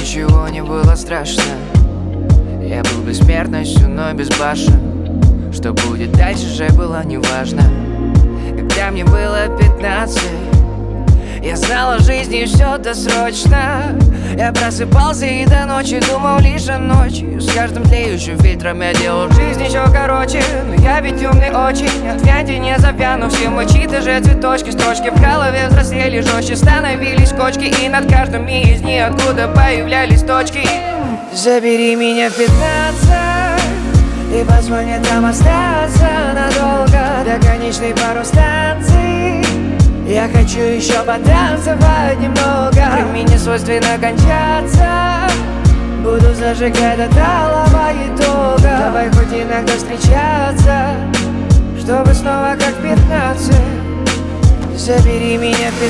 ничего не было страшно. Я был бессмертностью, но без башен. Что будет дальше, же было неважно. Когда мне было 15, я знал о жизни все досрочно. Я просыпался и до ночи думал лишь о ночи. С каждым тлеющим фильтром я делал жизнь еще короче. Но я ведь умный очень, отвяньте, не завяну. Все мочи, даже цветочки, строчки в голове взрослели жестче. Становились кочки, и над каждым из них откуда появлялись точки. Забери меня в 15 и позволь мне там остаться надолго, до конечной пару станций. Я хочу еще потанцевать немного. Мне не свойственно кончаться. Буду зажигать до талого итога. Давай хоть иногда встречаться, чтобы снова как 15. Забери меня в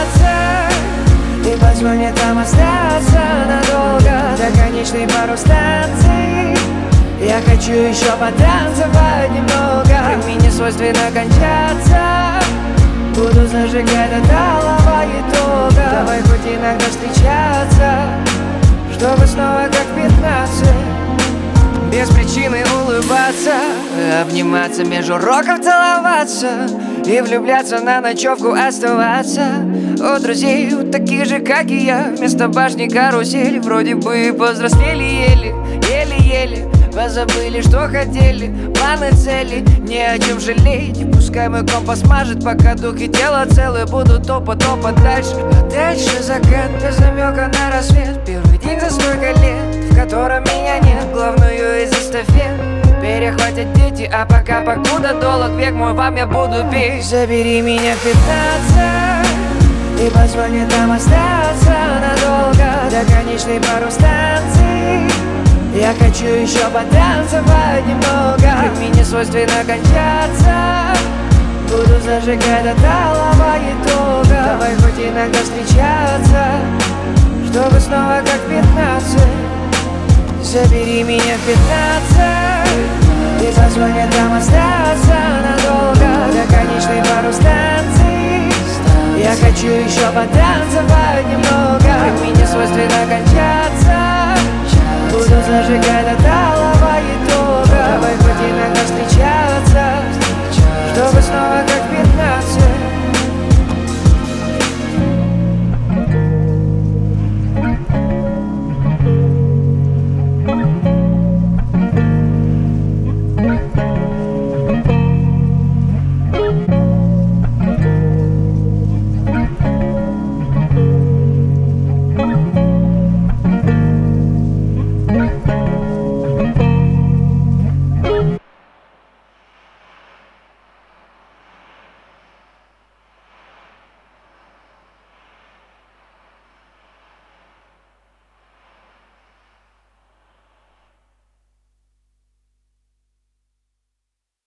15 и позволь мне там остаться надолго, до конечной пару станций. Я хочу еще потанцевать немного. Мне не свойственно кончаться. Буду зажигать до талого итога. Давай хоть иногда встречаться, чтобы снова как 15. Без причины улыбаться, обниматься, между уроков целоваться и влюбляться, на ночевку оставаться. У друзей, у таких же, как и я, вместо башни карусели. Вроде бы повзрослели еле-еле. Позабыли, что хотели, планы, цели, не о чем жалеть. И пускай мой компас мажет, пока дух и тело целы. Буду топать дальше. А дальше закат без намека на рассвет. Первый день за столько лет, в котором меня нет. Главную из эстафет перехватят дети. А пока покуда долг век мой, вам я буду петь. Забери меня в 15 и позволь мне там остаться надолго, до конечной пару станций. Я хочу еще потанцевать немного. Мне не свойственно кончаться. Буду зажигать до талого итога. Давай хоть иногда встречаться, чтобы снова как 15. Забери меня в 15 и позволь мне там остаться надолго, до конечной пару станций. Я хочу еще потанцевать немного. Мне не